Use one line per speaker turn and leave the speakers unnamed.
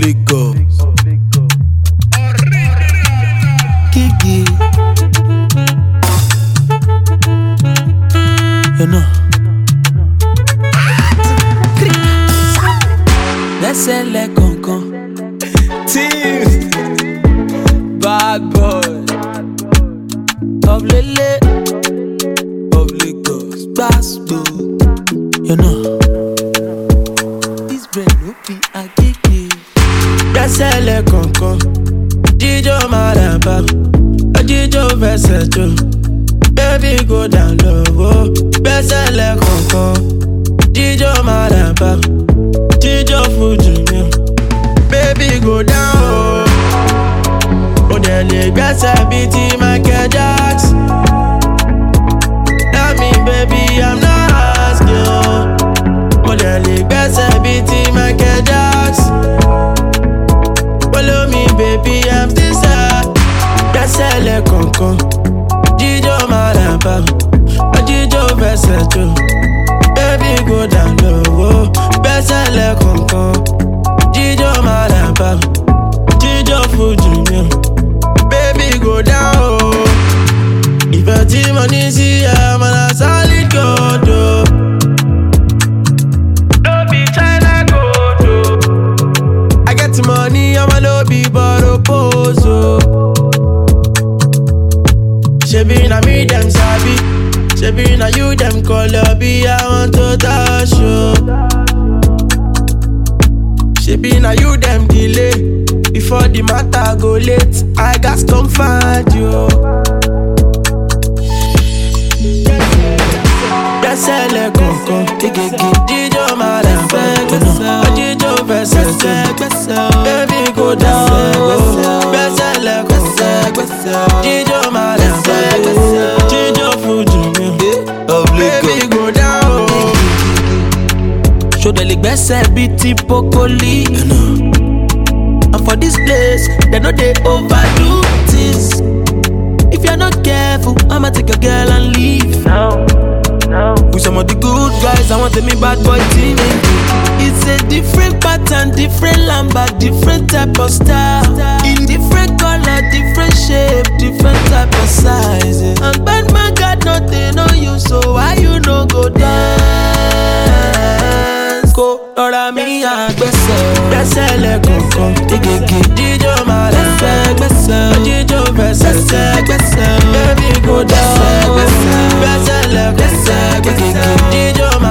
Lagos. Kiki, you know. Lẹ́sẹ̀ lẹ́kọ̀ọ̀kan. Team Bad Boy of Lele of Lagos. Gbasgbo, you know. This brain no be agege. Lẹ́sẹ̀ lẹ́kọ̀ọ̀kan. Jíjó Maraba, jíjó fẹsẹ̀ jó. Baby go down low. Lẹ́sẹ̀ lẹ́kọ̀ọ̀kan. Jíjó Maraba, jíjó Fuji mi. Baby go down. O dẹ̀ lè gbẹ́sẹ̀ bíi ti Michael Jackson. Tell me baby I'm not asking. O dẹ̀ lè gbẹ́sẹ̀ bíi ti Michael Jackson. Follow me baby I'm still sad. Gbẹ́sẹ̀ lẹ́kọ̀ọ̀kan. Jíjó Maraba, jíjó fẹsẹ̀ jó. Baby go down low. Gbẹ́sẹ̀ lẹ́kọ̀ọ̀kan. Jíjó Maraba, jíjó Fuji mi. Baby go down. Ìfẹ́ tí mo ní sí ẹ, mo na solid gold o. No be China gold o. I get money, I'ma no be borrow pose o. Shebi na me dem sabi, shebi na you dem call up, I want to touch you. Shebi na you dem delay, before the matter go late, I got come find you. Gbẹ́sẹ̀ lẹ́kọ̀ọ̀kan, jíjó Maraba, jíjó fẹsẹ̀ jó. Baby go down, gbẹ́sẹ̀ lẹ́kọ̀ọ̀kan, jíjó Maraba, jíjó Fuji mi. Baby go down. Show the leg gbẹ́sẹ̀ bíi ti Pokoli. And for this place, they know they overdo things. If you're not careful, I'ma take your girl and leave. No. With some of the good guys, I want me bad boy team. It's a different pattern, different lamba, different type of style. In different color, different shape, different type of size. And bad man got nothing on you, so why you no go dance? Go, Lora mi agbẹ́sẹ̀. Gbẹ́sẹ̀ lẹ́kọ̀ọ̀kan. Jíjó Maraba, jíjó fẹsẹ̀ jó. Baby go down. Gbẹ́sẹ̀ lẹ́kọ̀ọ̀kan. Jíjó